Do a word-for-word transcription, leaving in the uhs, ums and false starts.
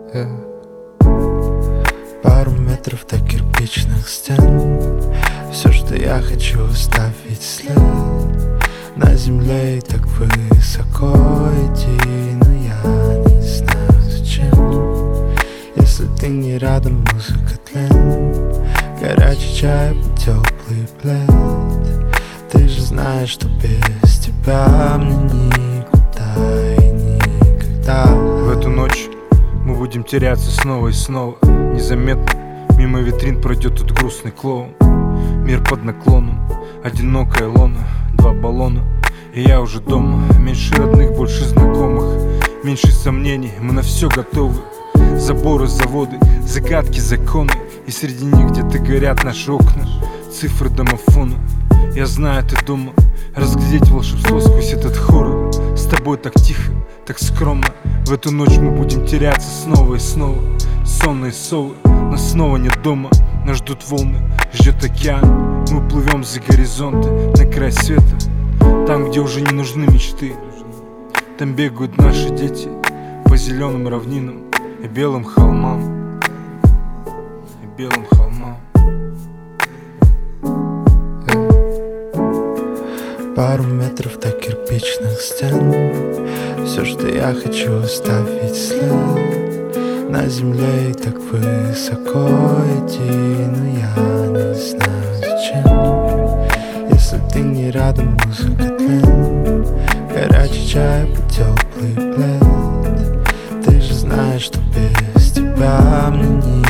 yeah. Пару метров до кирпичных стен. Все, что я хочу, оставить след на земле и так высоко идти. Но я не знаю зачем. Если ты не рядом, музыка тлен, горячий чай под теплый плед. Ты же знаешь, что без тебя мне никуда и никогда. В эту ночь мы будем теряться снова и снова. Незаметно мимо витрин пройдет тут грустный клоун. Мир под наклоном, одинокая лона, два баллона, и я уже дома. Меньше родных, больше знакомых, меньше сомнений, мы на все готовы. Заборы, заводы, загадки, законы, и среди них где-то горят наши окна, цифры домофона. Я знаю, ты дома, разглядеть волшебство сквозь этот хоррор. С тобой так тихо, так скромно. В эту ночь мы будем теряться снова и снова. Сонные совы, но снова нет дома. Нас ждут волны, ждет океан. Мы плывем за горизонты, на край света. Там, где уже не нужны мечты. Там бегают наши дети по зеленым равнинам и белым холмам, и белым холмам. Пару метров до кирпичных стен. Все, что я хочу, оставить след на земле и так высоко идти. Но я не знаю зачем. Если ты не рядом, музыка тлен, горячий чай под теплый плед. Ты же знаешь, что без тебя мне не